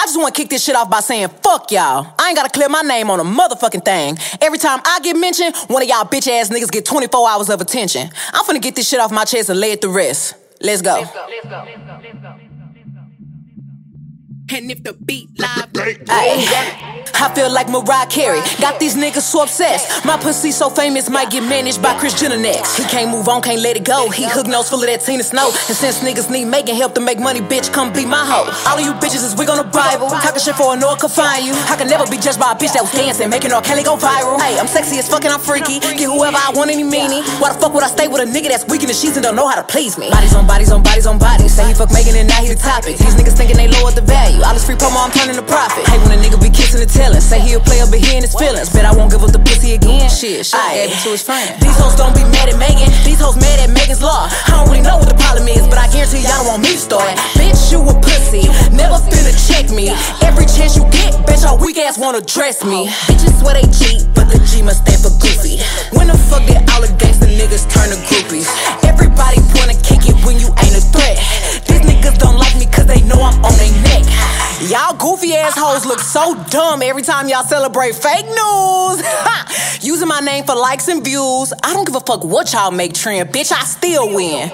I just wanna kick this shit off by saying fuck y'all. I ain't gotta clear my name on a motherfucking thing. Every time I get mentioned, one of y'all bitch ass niggas get 24 hours of attention. I'm finna get this shit off my chest and lay it to rest. Let's go. And if the beat live, I feel like Mariah Carey. Got these niggas so obsessed. My pussy so famous, might get managed by Kris Jenner next. He can't move on, can't let it go. He hook nose full of that Tina Snow. And since niggas need making help to make money, bitch, come be my hoe. All of you bitches is wig on the Bible. Talking shit for a no one can find you. I can never be judged by a bitch that was dancing, making R. Kelly go viral. Hey, I'm sexy as fuck and I'm freaky. Get whoever I want, any meanie. Why the fuck would I stay with a nigga that's weak in the sheets and don't know how to please me? Bodies on bodies on bodies on bodies. Say he fuck making it, now he the topic. These niggas thinking they lowered the value. All this free promo, I'm turning to profit. Hey, when a nigga be kissing and telling, say he a player but he in his feelings. Bet I won't give up the pussy again. Shit gave it to his friend. These hoes don't be mad at Megan. These hoes mad at Megan's law. I don't really know what the problem is, but I guarantee y'all don't want me to start. Bitch, you a pussy, never finna check me. Every chance you get, bitch, your weak ass wanna dress me. Bitches swear they cheat, but the G must stand for goofy. When the fuck did all the gangsta niggas turn to groupies? Everybody wanna kick it when you ain't a threat. These niggas don't like me cause they know I'm on their neck. Y'all goofy assholes look so dumb every time y'all celebrate fake news. Using my name for likes and views. I don't give a fuck what y'all make trend, bitch, I still win.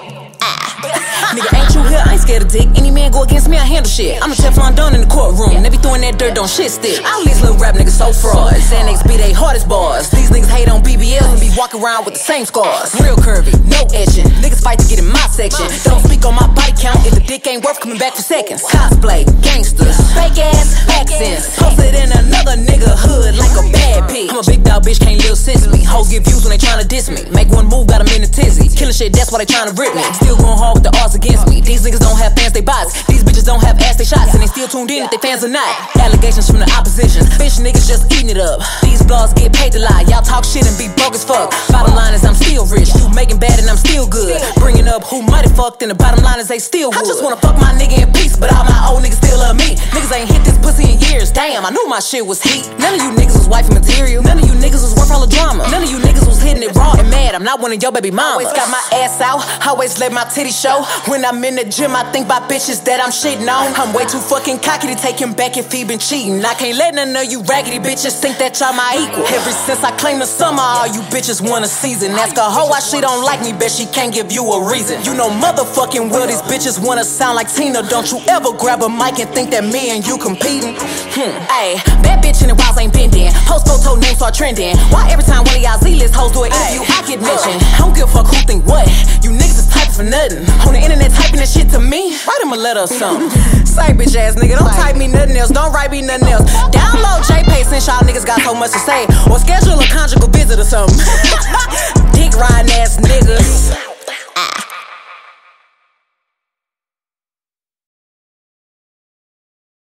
Nigga, ain't you here? I ain't scared of dick. Any man go against me, I handle shit. I'm a Teflon Don in the courtroom. They be throwing that dirt, don't shit stick. All these little rap niggas so fraud. Saying niggas be they hardest bars. These niggas hate on BBLs and be walking around with the same scars. Real curvy, no etching. Niggas fight to get in my section. Don't speak on my body count if the dick ain't worth coming back for seconds. Cosplay, gangsters, fake ass accents. Posted in another nigga hood like a bad bitch. I'm a big dog bitch, can't live since me. Hoes get views when they tryna diss me. Make one move, got 'em in a tizzy. Killing shit, that's why they tryna rip me. Still going hard with the odds against me. These niggas don't have fans, they bots. These bitches don't have ass, they shots. And they still tuned in if they fans or not. Allegations from the opposition. Bitch niggas just eating it up. These blogs get paid to lie. Y'all talk shit and be broke as fuck. Bottom line is I'm still rich. You making bad and I'm still good. Bringing up who might have fucked and the bottom line is they still would. I just wanna fuck my nigga in peace, but all my old niggas still love me. Niggas ain't hit this pussy in years. Damn, I knew my shit was heat. None of you niggas was wifey material. None of you niggas was worth all the drama. None of you niggas was hitting it raw and mad. I'm not one of your baby mamas. Always got my ass out. Always let my titties show. When I'm in the gym, I think about bitches that I'm shitting on. I'm way too fucking cocky to take him back if he been cheating. I can't let none of you raggedy bitches think that y'all my equal. Ever since I claimed the summer, all you bitches want a season. Ask a hoe why she don't like me, bet she can't give you a reason. You know motherfucking well these bitches wanna sound like Tina. Don't you ever grab a mic and think that me and you competing. Ayy, bad bitch in the walls ain't bending. Post photo names start trending. Why every time one of y'all Z-list hoes do an interview, I get mentioned? I don't give a fuck who think what. You niggas is typing for nothing. On the internet typing that shit to me. Write him a letter or something. Say bitch ass nigga, don't type me nothing else. Don't write me nothing else. Download JPay since y'all niggas got so much to say. Or schedule a conjugal visit or something.